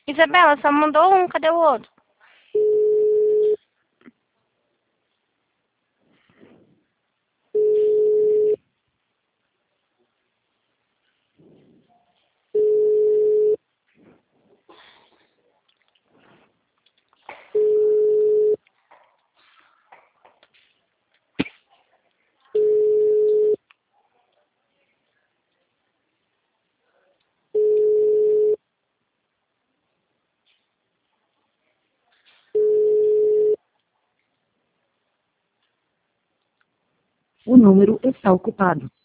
Isabela, só mandou um, cadê o outro? O número está ocupado.